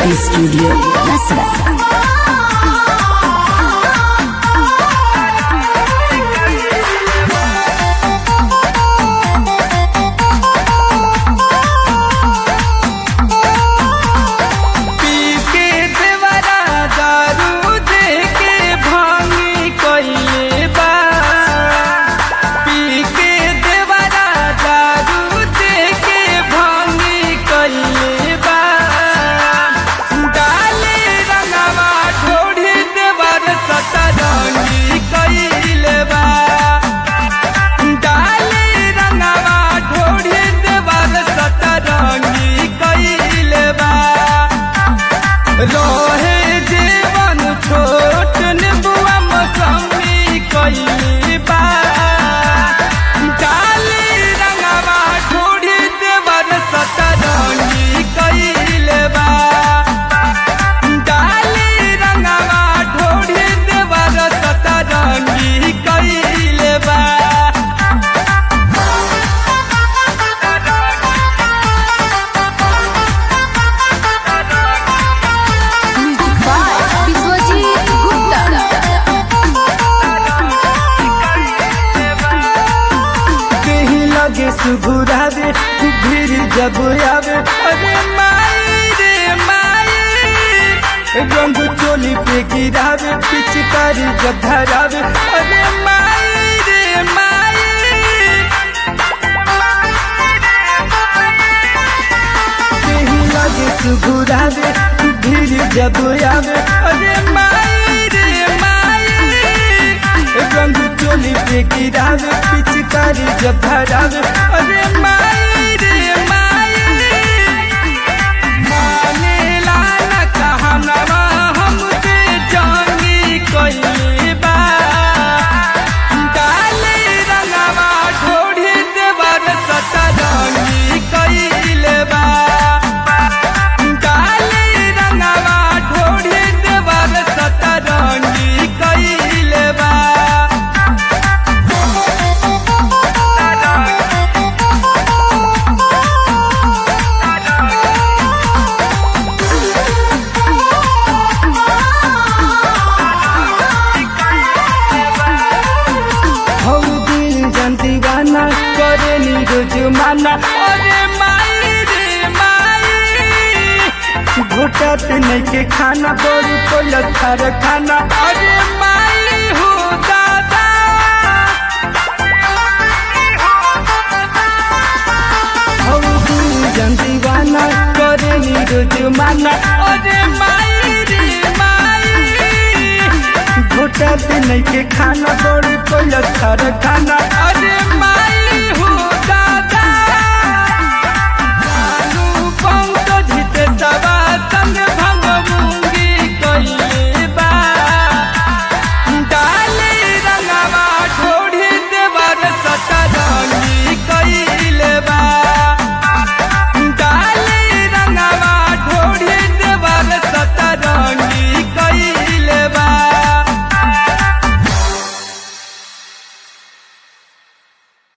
Recording Studio, Nasrat. रोहे जीवन छोट निबुआ मौसमी कइले बा डाली रंगवा ढूढ़ी देवर सतरंगी कइले बा डाली रंगवा ढूढ़ी देवर सतरंगी कइले बा सुघुरावे भीड़ जब आवे अरे माई रे माई रंग चोली पे गिरावे पिचकारी जब धरावे अरे माई रे माई कहीं लगे सुघुरावे भीड़ जब आवे अरे माई रे माई रंग चोली पे गिरावे पिचकारी जब धरावे अरे माई रे माई माने लाना कहनवा हमसे जानी कइले बा डाले रंगवा ढोढ़ी देवर सतरंगी कइले बा डाले रंगवा ढोढ़ी देवर सतरंगी कइले बा दीवाना करे नी रोज माना अरे माई रे माई घोटात नहीं के खाना बोरू को लथार खाना अरे माई हो दादा जन दीवाना करे नी रोज माना अरे माई रे माई घोटात नहीं के खाना बोरू को लथार खाना अरे माई